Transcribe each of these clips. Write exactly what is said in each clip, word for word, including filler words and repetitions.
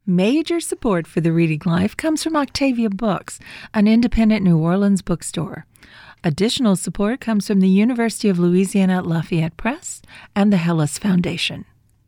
Major support for the Reading Life comes from Octavia Books, an independent New Orleans bookstore. Additional support comes from the University of Louisiana at Lafayette Press and the Hellas Foundation.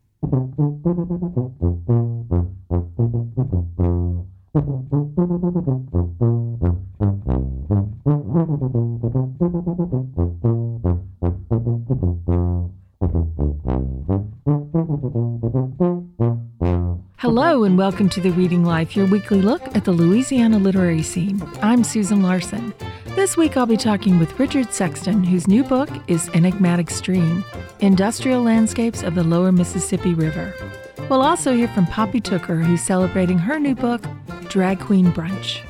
Hello and welcome to The Reading Life, your weekly look at the Louisiana literary scene. I'm Susan Larson. This week I'll be talking with Richard Sexton, whose new book is Enigmatic Stream, Industrial Landscapes of the Lower Mississippi River. We'll also hear from Poppy Tooker, who's celebrating her new book, Drag Queen Brunch.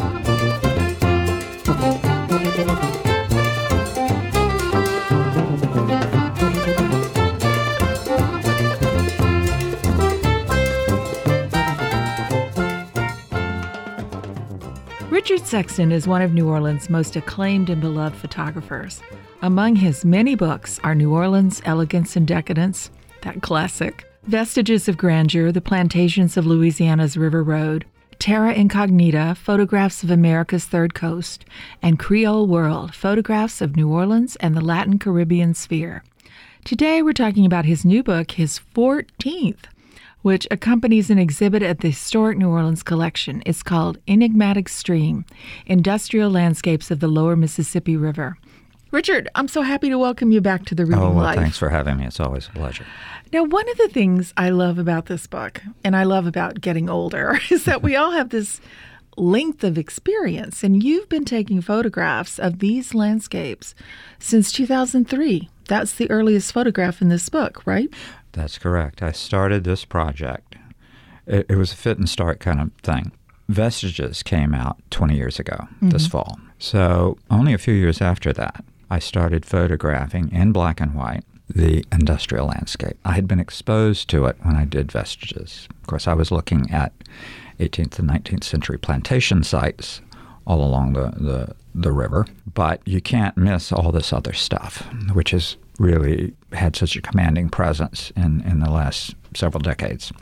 Richard Sexton is one of New Orleans' most acclaimed and beloved photographers. Among his many books are New Orleans, Elegance and Decadence, that classic, Vestiges of Grandeur, The Plantations of Louisiana's River Road, Terra Incognita, Photographs of America's Third Coast, and Creole World, Photographs of New Orleans and the Latin Caribbean Sphere. Today we're talking about his new book, his fourteenth, which accompanies an exhibit at the Historic New Orleans Collection. It's called Enigmatic Stream, Industrial Landscapes of the Lower Mississippi River. Richard, I'm so happy to welcome you back to The Reading Oh, well, Life. Thanks for having me. It's always a pleasure. Now, one of the things I love about this book, and I love about getting older, is that we all have this length of experience, and you've been taking photographs of these landscapes since two thousand three. That's the earliest photograph in this book, right? That's correct. I started this project. It, it was a fit and start kind of thing. Vestiges came out twenty years ago, mm-hmm. this fall. So only a few years after that, I started photographing in black and white the industrial landscape. I had been exposed to it when I did Vestiges. Of course, I was looking at eighteenth and nineteenth century plantation sites all along the, the, the river. But you can't miss all this other stuff, which has really had such a commanding presence in, in the last several decades.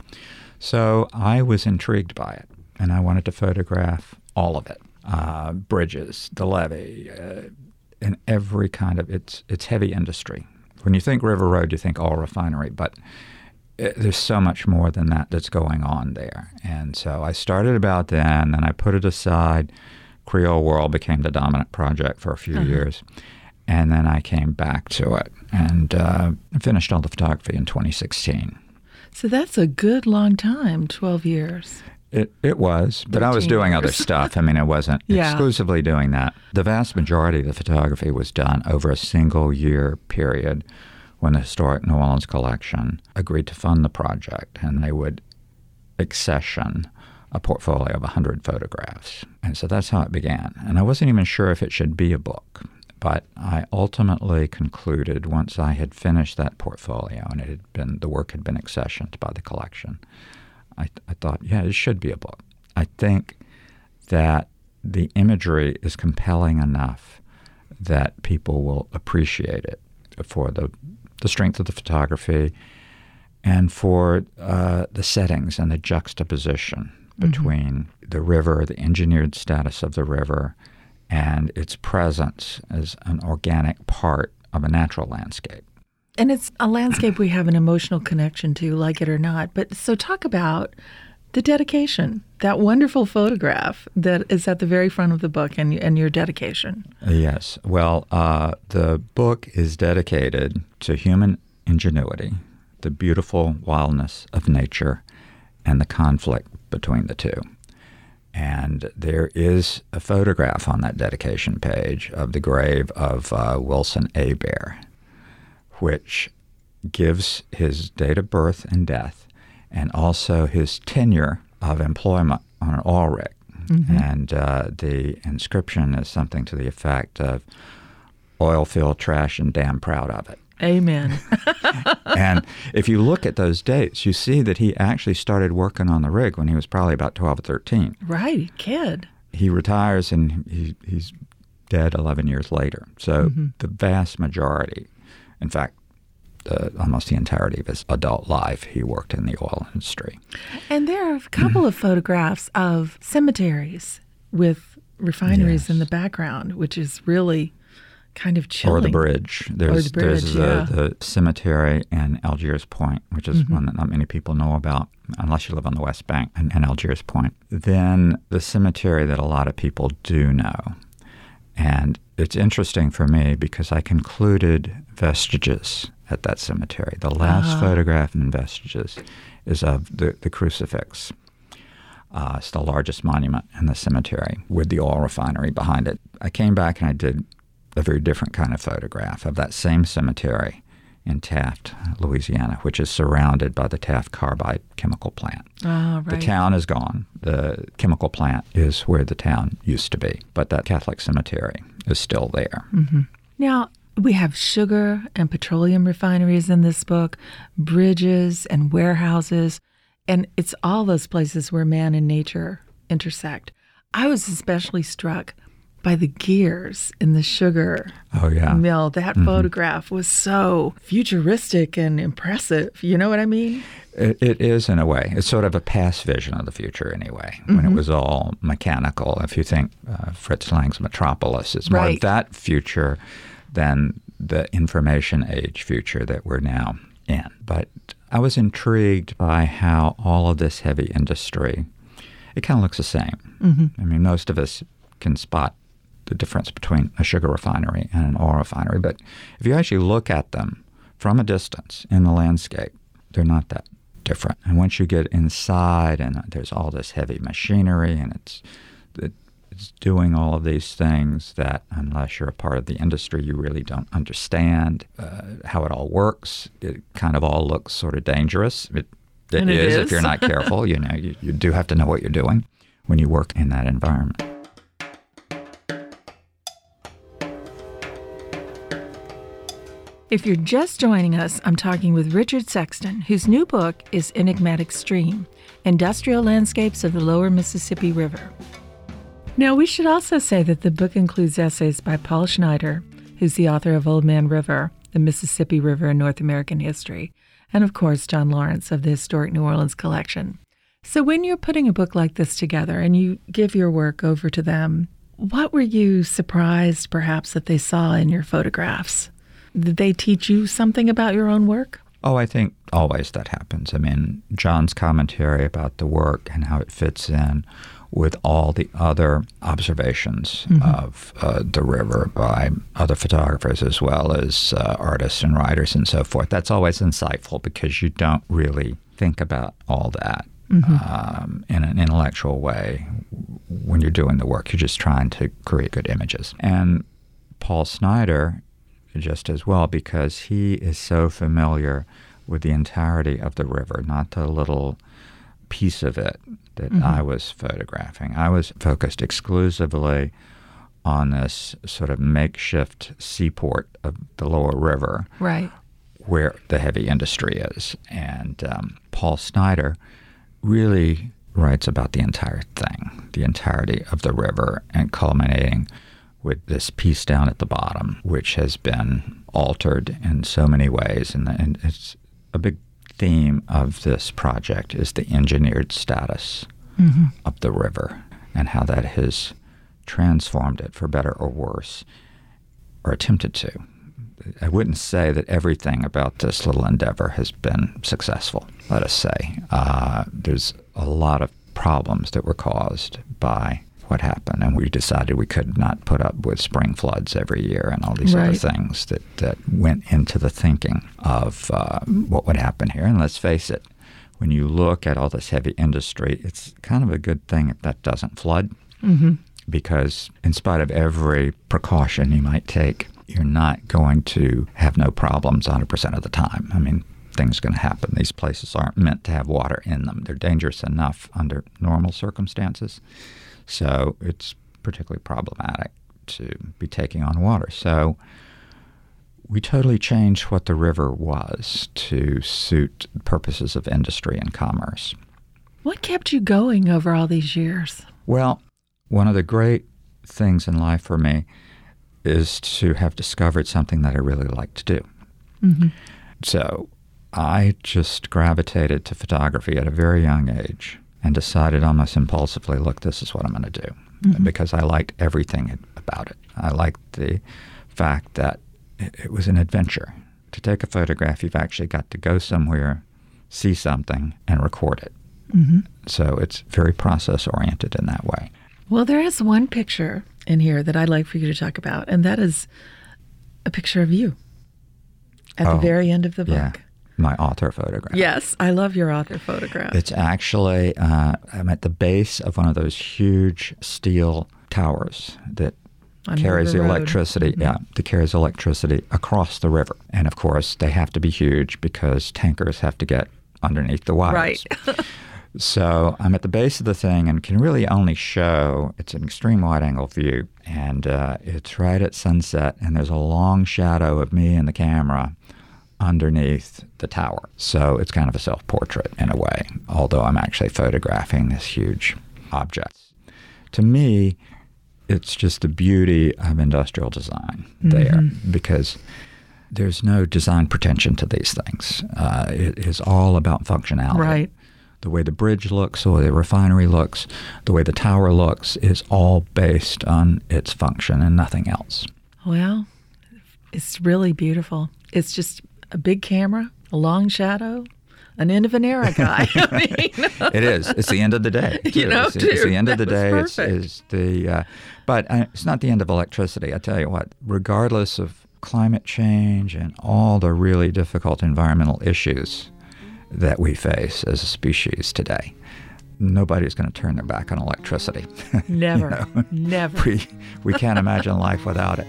So I was intrigued by it, and I wanted to photograph all of it. Uh, bridges, the levee, uh, and every kind of, it's it's heavy industry. When you think River Road, you think oil refinery, but it, there's so much more than that that's going on there. And so I started about then, and I put it aside. Creole World became the dominant project for a few uh-huh. years. And then I came back to it and uh, finished all the photography in twenty sixteen. So that's a good long time, twelve years. It it was, but I was doing years. other stuff. I mean, I wasn't yeah. exclusively doing that. The vast majority of the photography was done over a single year period when the Historic New Orleans Collection agreed to fund the project, and they would accession a portfolio of one hundred photographs. And so that's how it began. And I wasn't even sure if it should be a book. But I ultimately concluded, once I had finished that portfolio and it had been the work had been accessioned by the collection, I, I thought, yeah, it should be a book. I think that the imagery is compelling enough that people will appreciate it for the the strength of the photography and for uh, the settings and the juxtaposition between mm-hmm. the river, the engineered status of the river, and its presence as an organic part of a natural landscape. And it's a landscape we have an emotional connection to, like it or not. But so talk about the dedication, that wonderful photograph that is at the very front of the book and, and your dedication. Yes. Well, uh, the book is dedicated to human ingenuity, the beautiful wildness of nature, and the conflict between the two. And there is a photograph on that dedication page of the grave of uh, Wilson Hebert, which gives his date of birth and death and also his tenure of employment on an oil rig. Mm-hmm. And uh, the inscription is something to the effect of oil field trash and damn proud of it. Amen. And if you look at those dates, you see that he actually started working on the rig when he was probably about twelve or thirteen. Right, kid. He retires and he, he's dead eleven years later. So mm-hmm. the vast majority, in fact, uh, almost the entirety of his adult life, he worked in the oil industry. And there are a couple of photographs of cemeteries with refineries Yes. in the background, which is really kind of chilling. Or the bridge. There's, the bridge, there's yeah. the, the cemetery in Algiers Point, which is Mm-hmm. one that not many people know about, unless you live on the West Bank and, and Algiers Point. Then the cemetery that a lot of people do know. And it's interesting for me because I concluded vestiges at that cemetery. The last Ah. photograph in vestiges is of the, the crucifix. Uh, it's the largest monument in the cemetery with the oil refinery behind it. I came back and I did a very different kind of photograph of that same cemetery in Taft, Louisiana, which is surrounded by the Taft Carbide chemical plant. Oh, right. The town is gone. The chemical plant is where the town used to be, but that Catholic cemetery is still there. Mm-hmm. Now, we have sugar and petroleum refineries in this book, bridges and warehouses, and it's all those places where man and nature intersect. I was especially struck by the gears in the sugar Oh, yeah. mill. That Mhm. photograph was so futuristic and impressive. You know what I mean? It, it is, in a way. It's sort of a past vision of the future, anyway, when it Mhm. was all mechanical. If you think uh, Fritz Lang's Metropolis, it's more Right. of that future than the information age future that we're now in. But I was intrigued by how all of this heavy industry, it kind of looks the same. Mm-hmm. I mean, most of us can spot the difference between a sugar refinery and an oil refinery. But if you actually look at them from a distance in the landscape, they're not that different. And once you get inside and there's all this heavy machinery and it's it's doing all of these things that unless you're a part of the industry, you really don't understand uh, how it all works. It kind of all looks sort of dangerous. It, it, And it is, is. if you're not careful. You know, you, you do have to know what you're doing when you work in that environment. If you're just joining us, I'm talking with Richard Sexton, whose new book is Enigmatic Stream, Industrial Landscapes of the Lower Mississippi River. Now, we should also say that the book includes essays by Paul Schneider, who's the author of Old Man River, the Mississippi River in North American History, and of course, John Lawrence of the Historic New Orleans Collection. So when you're putting a book like this together and you give your work over to them, what were you surprised perhaps that they saw in your photographs? Did they teach you something about your own work? Oh, I think always that happens. I mean, John's commentary about the work and how it fits in with all the other observations mm-hmm. of uh, the river by other photographers as well as uh, artists and writers and so forth. That's always insightful because you don't really think about all that mm-hmm. um, in an intellectual way when you're doing the work. You're just trying to create good images. And Paul Schneider just as well, because he is so familiar with the entirety of the river, not the little piece of it that mm-hmm. I was photographing. I was focused exclusively on this sort of makeshift seaport of the lower river, right, where the heavy industry is. And um, Paul Schneider really writes about the entire thing, the entirety of the river, and culminating with this piece down at the bottom, which has been altered in so many ways. And, and it's a big theme of this project is the engineered status mm-hmm. of the river and how that has transformed it for better or worse, or attempted to. I wouldn't say that everything about this little endeavor has been successful, let us say. Uh, there's a lot of problems that were caused by what happened, and we decided we could not put up with spring floods every year and all these right. other things that, that went into the thinking of uh, what would happen here. And let's face it, when you look at all this heavy industry, it's kind of a good thing if that doesn't flood, mm-hmm. because in spite of every precaution you might take, you're not going to have no problems one hundred percent of the time. I mean, things are going to happen. These places aren't meant to have water in them. They're dangerous enough under normal circumstances. So it's particularly problematic to be taking on water. So we totally changed what the river was to suit purposes of industry and commerce. What kept you going over all these years? Well, one of the great things in life for me is to have discovered something that I really like to do. Mm-hmm. So I just gravitated to photography at a very young age and decided almost impulsively, look, this is what I'm going to do. Mm-hmm. Because I liked everything about it. I liked the fact that it, it was an adventure. To take a photograph, you've actually got to go somewhere, see something, and record it. Mm-hmm. So it's very process-oriented in that way. Well, there is one picture in here that I'd like for you to talk about, and that is a picture of you at oh, the very end of the book. Yeah, my author photograph. Yes, I love your author photograph. It's actually, uh, I'm at the base of one of those huge steel towers that Under carries the, the electricity, mm-hmm. yeah, that carries electricity across the river. And of course, they have to be huge because tankers have to get underneath the wires. Right. So I'm at the base of the thing and can really only show, it's an extreme wide-angle view, and uh, it's right at sunset, and there's a long shadow of me and the camera underneath the tower. So it's kind of a self-portrait in a way, although I'm actually photographing this huge object. To me, it's just the beauty of industrial design there, mm-hmm. because there's no design pretension to these things. Uh, it is all about functionality. Right. The way the bridge looks, the way the refinery looks, the way the tower looks is all based on its function and nothing else. Well, it's really beautiful. It's just a big camera, a long shadow, an end of an era guy. I mean, it is. It's the end of the day. Too. You know, it's, too. it's the end of the day. It's, it's the, uh, but uh, it's not the end of electricity. I tell you what, regardless of climate change and all the really difficult environmental issues that we face as a species today, nobody's going to turn their back on electricity. Never. You know? Never. We, we can't imagine life without it.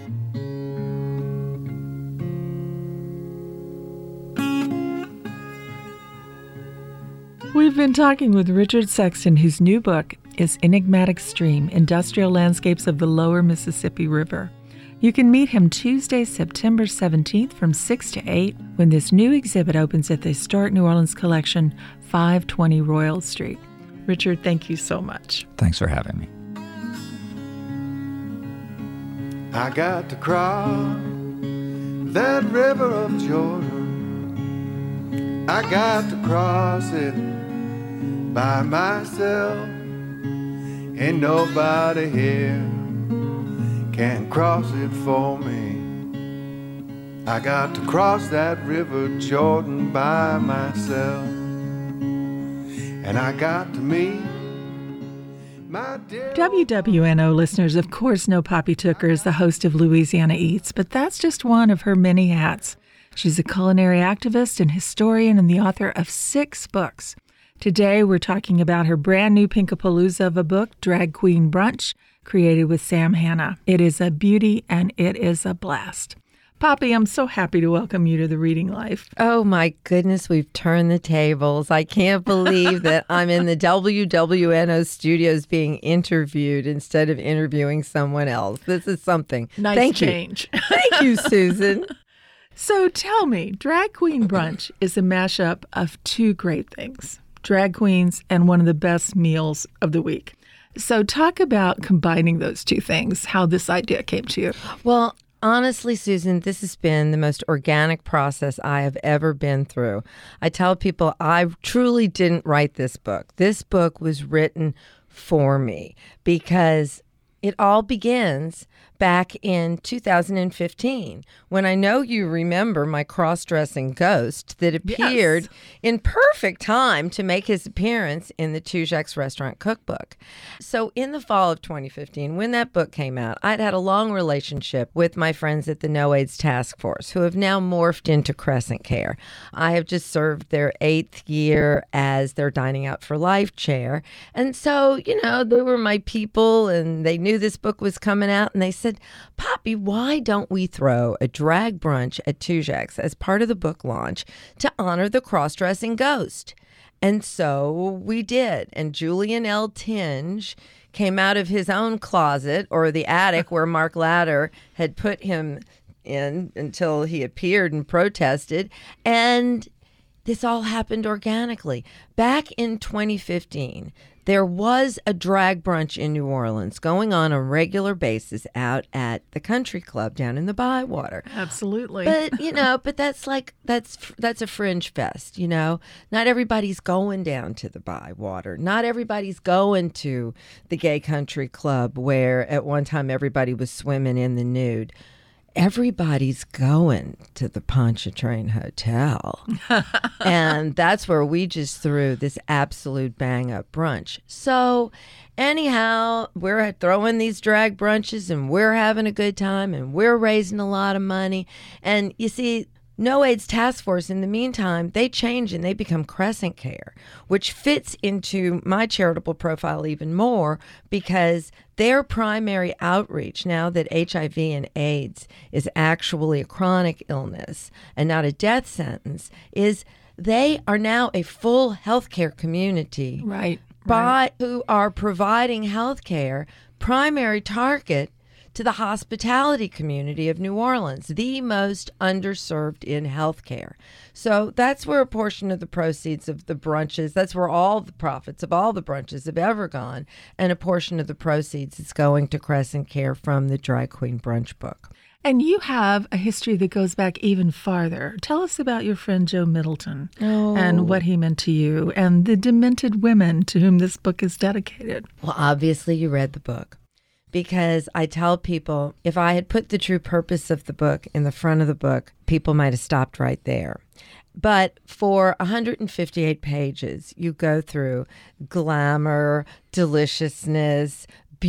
We've been talking with Richard Sexton, whose new book is Enigmatic Stream, Industrial Landscapes of the Lower Mississippi River. You can meet him Tuesday, September seventeenth from six to eight when this new exhibit opens at the Historic New Orleans Collection, five twenty Royal Street. Richard, thank you so much. Thanks for having me. I got to cross that river of Jordan. I got to cross it by myself. Ain't nobody here can cross it for me. I got to cross that river Jordan by myself. And I got to meet my dear... W W N O listeners, of course, know Poppy Tooker is the host of Louisiana Eats, but that's just one of her many hats. She's a culinary activist and historian and the author of six books. Today, we're talking about her brand new Pinkapalooza of a book, Drag Queen Brunch, created with Sam Hanna. It is a beauty and it is a blast. Poppy, I'm so happy to welcome you to The Reading Life. Oh my goodness, we've turned the tables. I can't believe that I'm in the W W N O studios being interviewed instead of interviewing someone else. This is something. Nice Thank change. You. Thank you, Susan. So tell me, Drag Queen Brunch is a mashup of two great things, drag queens and one of the best meals of the week. So talk about combining those two things, how this idea came to you. Well, honestly, Susan, this has been the most organic process I have ever been through. I tell people I truly didn't write this book. This book was written for me because it all begins back in two thousand fifteen, when I know you remember my cross-dressing ghost that appeared yes. in perfect time to make his appearance in the Tujague's Restaurant Cookbook. So in the fall of twenty fifteen, when that book came out, I'd had a long relationship with my friends at the No AIDS Task Force, who have now morphed into Crescent Care. I have just served their eighth year as their Dining Out for Life chair. And so, you know, they were my people, and they knew this book was coming out, and they said, Poppy, why don't we throw a drag brunch at Tujague's as part of the book launch to honor the cross-dressing ghost? And so we did. And Julian L. Tinge came out of his own closet, or the attic where Mark Ladder had put him in until he appeared and protested. And this all happened organically. Back in twenty fifteen, there was a drag brunch in New Orleans going on on a regular basis out at the country club down in the Bywater. Absolutely. But, you know, but that's like, that's that's a fringe fest, you know. Not everybody's going down to the Bywater. Not everybody's going to the gay country club where at one time everybody was swimming in the nude. Everybody's going to the Pontchartrain Hotel. And that's where we just threw this absolute bang-up brunch. So anyhow, we're throwing these drag brunches and we're having a good time and we're raising a lot of money. And you see, No AIDS Task Force, in the meantime, they change and they become Crescent Care, which fits into my charitable profile even more because their primary outreach, now that H I V and AIDS is actually a chronic illness and not a death sentence, is they are now a full healthcare community. Right. By, right. Who are providing healthcare, primary target to the hospitality community of New Orleans, the most underserved in healthcare. So that's where a portion of the proceeds of the brunches, that's where all the profits of all the brunches have ever gone, and a portion of the proceeds is going to Crescent Care from the Drag Queen Brunch book. And you have a history that goes back even farther. Tell us about your friend Joe Middleton oh. and what he meant to you and the demented women to whom this book is dedicated. Well, obviously you read the book. Because I tell people, if I had put the true purpose of the book in the front of the book, people might have stopped right there. But for one hundred fifty-eight pages, you go through glamour, deliciousness,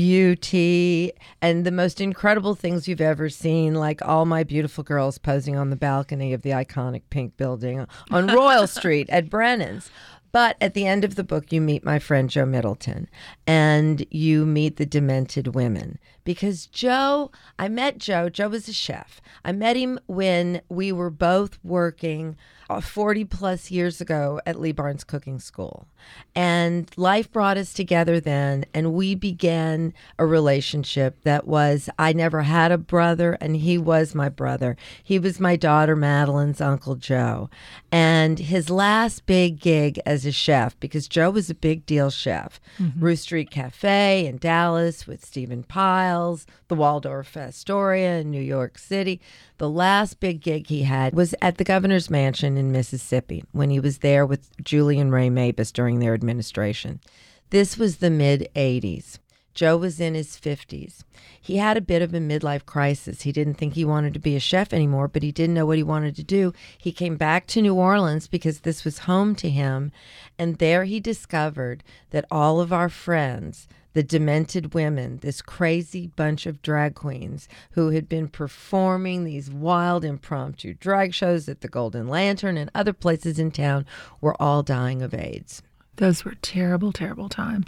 beauty, and the most incredible things you've ever seen, like all my beautiful girls posing on the balcony of the iconic pink building on Royal Street at Brennan's. But at the end of the book, you meet my friend Joe Middleton, and you meet the demented women. Because Joe, I met Joe, Joe was a chef. I met him when we were both working forty plus years ago at Lee Barnes Cooking School. And life brought us together then, and we began a relationship that was, I never had a brother, and he was my brother. He was my daughter Madeline's Uncle Joe. And his last big gig as a chef, because Joe was a big deal chef, mm-hmm. Ruth Street Cafe in Dallas with Stephen Piles, the Waldorf Astoria in New York City. The last big gig he had was at the governor's mansion in Mississippi when he was there with Julie and Ray Mabus during their administration. This was the mid-eighties. Joe was in his fifties. He had a bit of a midlife crisis. He didn't think he wanted to be a chef anymore, but he didn't know what he wanted to do. He came back to New Orleans because this was home to him, and there he discovered that all of our friends, the demented women, this crazy bunch of drag queens who had been performing these wild impromptu drag shows at the Golden Lantern and other places in town, were all dying of AIDS. Those were terrible, terrible times.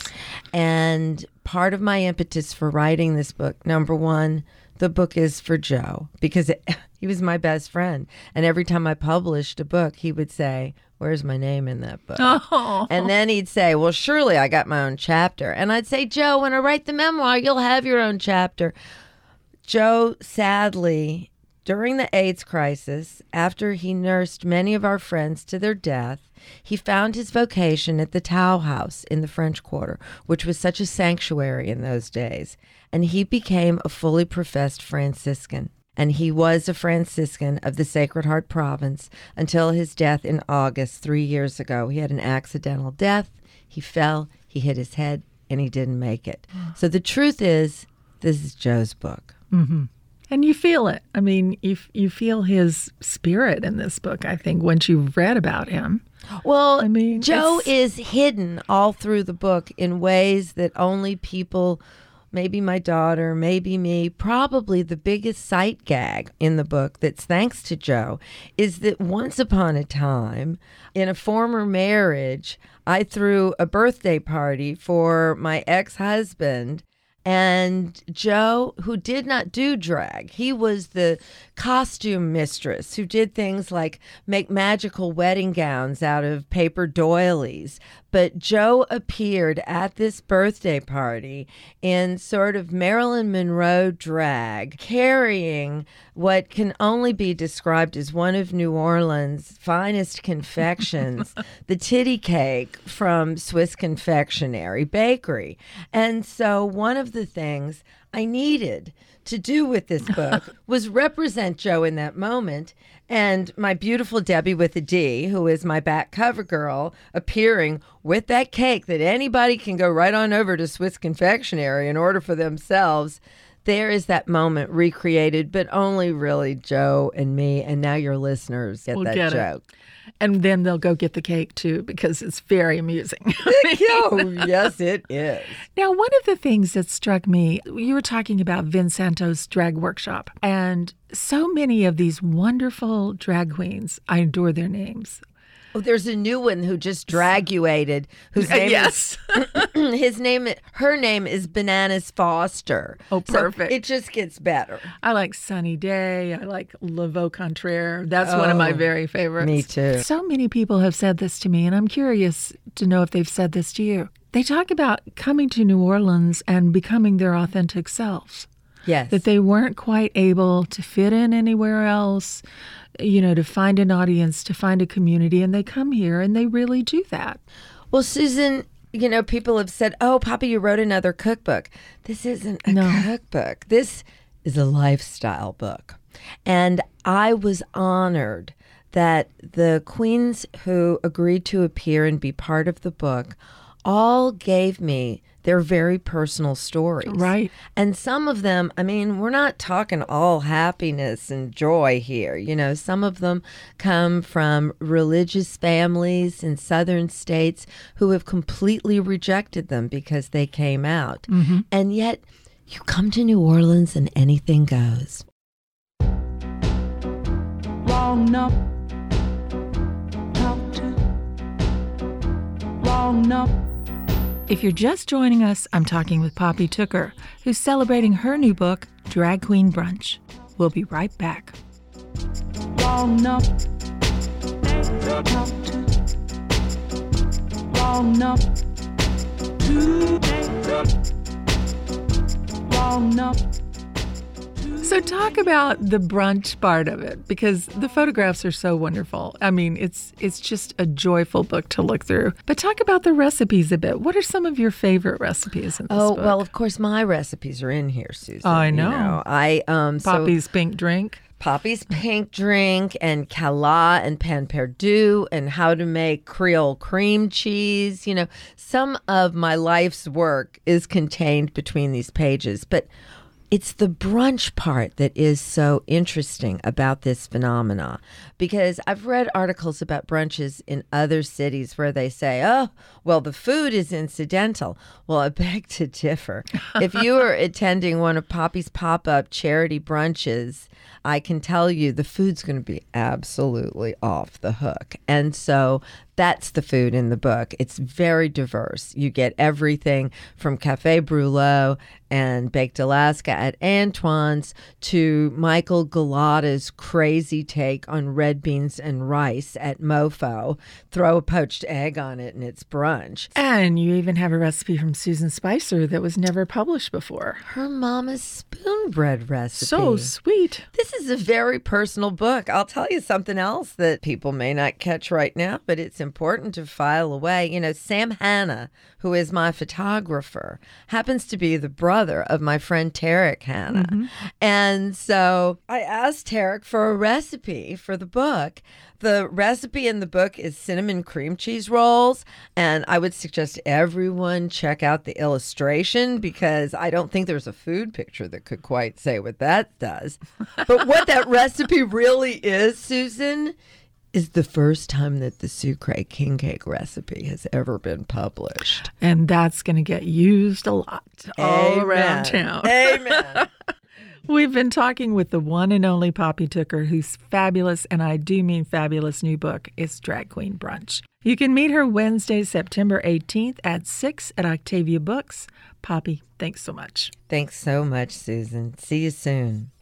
And part of my impetus for writing this book, number one, the book is for Joe, because it, he was my best friend. And every time I published a book, he would say, "Where's my name in that book?" Oh. And then he'd say, "Well, surely I got my own chapter." And I'd say, "Joe, when I write the memoir, you'll have your own chapter." Joe, sadly, during the AIDS crisis, after he nursed many of our friends to their death, he found his vocation at the Tao House in the French Quarter, which was such a sanctuary in those days. And he became a fully professed Franciscan. And he was a Franciscan of the Sacred Heart Province until his death in August three years ago. He had an accidental death. He fell, he hit his head, and he didn't make it. So the truth is, this is Joe's book. Mm-hmm. And you feel it. I mean, you you feel his spirit in this book, I think, once you've read about him. Well, I mean, Joe it's... is hidden all through the book in ways that only people, maybe my daughter, maybe me, probably the biggest sight gag in the book that's thanks to Joe is that once upon a time, in a former marriage, I threw a birthday party for my ex-husband. And Joe, who did not do drag, he was the costume mistress who did things like make magical wedding gowns out of paper doilies. But Jo appeared at this birthday party in sort of Marilyn Monroe drag, carrying what can only be described as one of New Orleans' finest confections, the titty cake from Swiss Confectionery Bakery. And so one of the things I needed to do with this book was represent Jo in that moment, and my beautiful Debbie with a D, who is my back cover girl, appearing with that cake that anybody can go right on over to Swiss Confectionery and order for themselves. There is that moment recreated, but only really Jo and me, and now your listeners get We'll that get it. joke. And then they'll go get the cake, too, because it's very amusing. Oh, yes, it is. Now, one of the things that struck me, you were talking about Vincento's drag workshop, and so many of these wonderful drag queens, I adore their names. Oh, there's a new one who just draguated, whose name yes. is, his name, her name is Bananas Foster. Oh, perfect. So it just gets better. I like Sunny Day. I like Laveau Contraire. That's one of my Oh, very favorites. me too. So many people have said this to me, and I'm curious to know if they've said this to you. They talk about coming to New Orleans and becoming their authentic selves. Yes. That they weren't quite able to fit in anywhere else, you know, to find an audience, to find a community, and they come here and they really do that. Well, Susan, you know, people have said, oh, Poppy, you wrote another cookbook. This isn't a No. cookbook. This is a lifestyle book. And I was honored that the queens who agreed to appear and be part of the book all gave me their very personal stories. Right. And some of them, I mean, we're not talking all happiness and joy here. You know, some of them come from religious families in southern states who have completely rejected them because they came out. Mm-hmm. And yet, you come to New Orleans and anything goes. Long enough, talk to, long enough. If you're just joining us, I'm talking with Poppy Tooker, who's celebrating her new book, Drag Queen Brunch. We'll be right back. Long enough, talk to, long enough, to, long enough. So talk about the brunch part of it, because the photographs are so wonderful. I mean, it's it's just a joyful book to look through. But talk about the recipes a bit. What are some of your favorite recipes in this Oh, book? well, of course, my recipes are in here, Susan. Oh, I you know. I um so- Poppy's pink drink. Poppy's pink drink and Cala and Pan Perdu and how to make Creole cream cheese. You know, some of my life's work is contained between these pages, but it's the brunch part that is so interesting about this phenomena, because I've read articles about brunches in other cities where they say, oh, well, the food is incidental. Well, I beg to differ. If you are attending one of Poppy's pop-up charity brunches, I can tell you the food's going to be absolutely off the hook. And so that's the food in the book. It's very diverse. You get everything from Cafe Brûlot and Baked Alaska at Antoine's to Michael Galata's crazy take on red beans and rice at Mofo. Throw a poached egg on it and it's brunch. And you even have a recipe from Susan Spicer that was never published before. Her mama's spoon bread recipe. So sweet. This is a very personal book. I'll tell you something else that people may not catch right now, but it's important to file away. You know, Sam Hanna, who is my photographer, happens to be the brother of my friend Tarek Hanna. Mm-hmm. And so I asked Tarek for a recipe for the book. The recipe in the book is cinnamon cream cheese rolls, and I would suggest everyone check out the illustration because I don't think there's a food picture that could quite say what that does. But what that recipe really is, Susan, is the first time that the Sucre King Cake recipe has ever been published. And that's going to get used a lot all Amen. around town. Amen. We've been talking with the one and only Poppy Tooker, whose fabulous, and I do mean fabulous, new book is Drag Queen Brunch. You can meet her Wednesday, September eighteenth at six at Octavia Books. Poppy, thanks so much. Thanks so much, Susan. See you soon.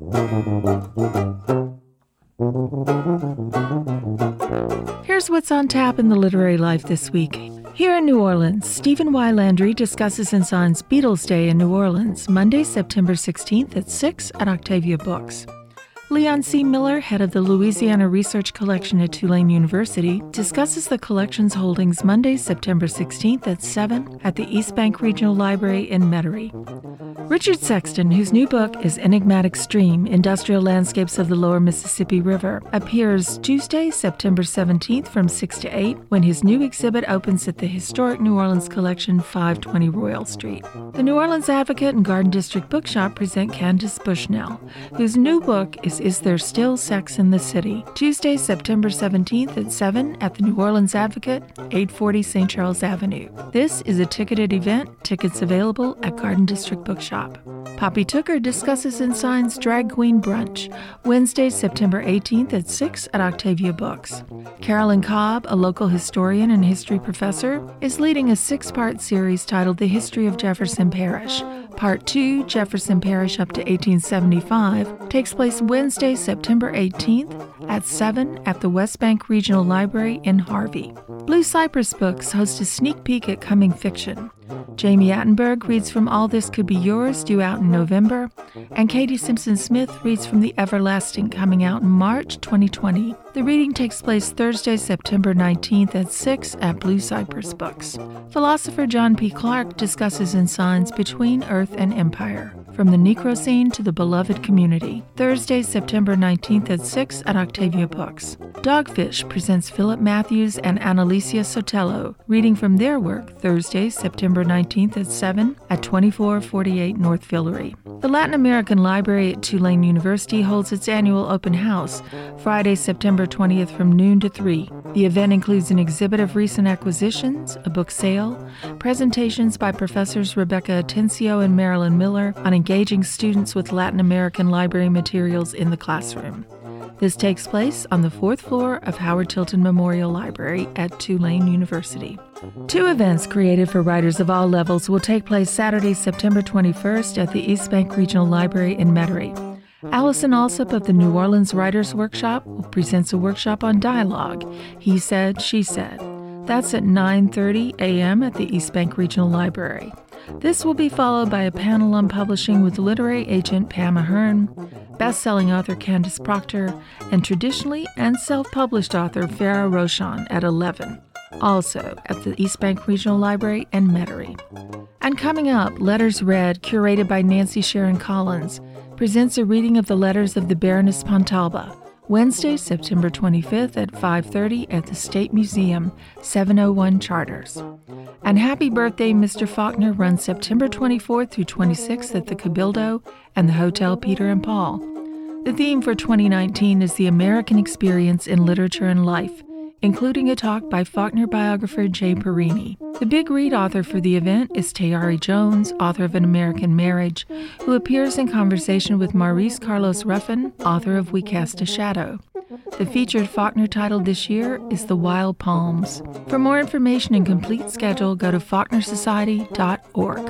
Here's what's on tap in the literary life this week. Here in New Orleans, Stephen Y. Landry discusses and signs Beatles Day in New Orleans, Monday, September sixteenth at six at Octavia Books. Leon C. Miller, head of the Louisiana Research Collection at Tulane University, discusses the collection's holdings Monday, September sixteenth at seven at the East Bank Regional Library in Metairie. Richard Sexton, whose new book is Enigmatic Stream, Industrial Landscapes of the Lower Mississippi River, appears Tuesday, September seventeenth from six to eight when his new exhibit opens at the historic New Orleans Collection, five twenty Royal Street. The New Orleans Advocate and Garden District Bookshop present Candace Bushnell, whose new book is Is There Still Sex in the City? Tuesday, September seventeenth at seven at the New Orleans Advocate, eight forty Saint Charles Avenue. This is a ticketed event, tickets available at Garden District Bookshop. Poppy Tooker discusses and signs Drag Queen Brunch, Wednesday, September eighteenth at six at Octavia Books. Carolyn Cobb, a local historian and history professor, is leading a six-part series titled The History of Jefferson Parish. Part two, Jefferson Parish up to eighteen seventy-five, takes place Wednesday, September eighteenth at seven at the West Bank Regional Library in Harvey. Blue Cypress Books hosts a sneak peek at coming fiction. Jamie Attenberg reads from All This Could Be Yours, due out in November, and Katie Simpson-Smith reads from The Everlasting, coming out in March twenty twenty. The reading takes place Thursday, September nineteenth at six at Blue Cypress Books. Philosopher John P. Clark discusses and signs Between Earth and Empire, From the Negro Scene to the Beloved Community, Thursday, September nineteenth at six at Octavia Books. Dogfish presents Philip Matthews and Annalicia Sotelo, reading from their work Thursday, September nineteenth at seven at twenty-four forty-eight North Fillory. The Latin American Library at Tulane University holds its annual open house, Friday, September twentieth from noon to three. The event includes an exhibit of recent acquisitions, a book sale, presentations by Professors Rebecca Atencio and Marilyn Miller on engaging students with Latin American library materials in the classroom. This takes place on the fourth floor of Howard Tilton Memorial Library at Tulane University. Two events created for writers of all levels will take place Saturday, September twenty-first at the East Bank Regional Library in Metairie. Allison Alsop of the New Orleans Writers Workshop presents a workshop on dialogue, He Said, She Said. That's at nine thirty a.m. at the East Bank Regional Library. This will be followed by a panel on publishing with literary agent Pam Ahern, best-selling author Candace Proctor, and traditionally and self-published author Farah Roshan at eleven, also at the East Bank Regional Library in Metairie. And coming up, Letters Read, curated by Nancy Sharon Collins, presents a reading of the letters of the Baroness Pontalba, Wednesday, September twenty-fifth at five thirty at the State Museum, seven oh one Charters. And Happy Birthday, Mister Faulkner runs September twenty-fourth through twenty-sixth at the Cabildo and the Hotel Peter and Paul. The theme for twenty nineteen is the American experience in literature and life, including a talk by Faulkner biographer Jay Perini. The big read author for the event is Tayari Jones, author of An American Marriage, who appears in conversation with Maurice Carlos Ruffin, author of We Cast a Shadow. The featured Faulkner title this year is The Wild Palms. For more information and complete schedule, go to faulkner society dot org.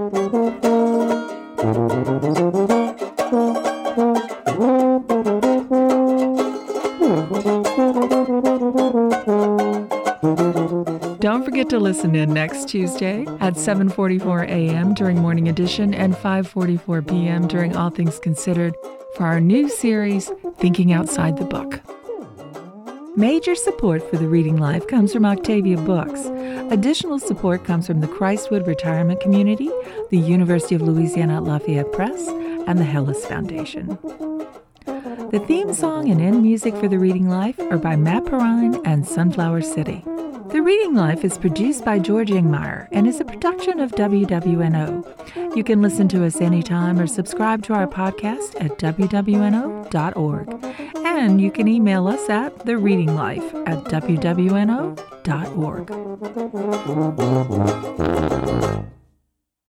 Don't forget to listen in next Tuesday at seven forty-four a.m. during Morning Edition and five forty-four p.m. during All Things Considered for our new series, Thinking Outside the Book. Major support for the Reading Life comes from Octavia Books. Additional support comes from the Christwood Retirement Community, the University of Louisiana at Lafayette Press, and the Hellis Foundation. The theme song and end music for The Reading Life are by Matt Perrine and Sunflower City. The Reading Life is produced by George Ingmeyer and is a production of W W N O. You can listen to us anytime or subscribe to our podcast at w w n o dot org. And you can email us at thereadinglife at w w n o dot org.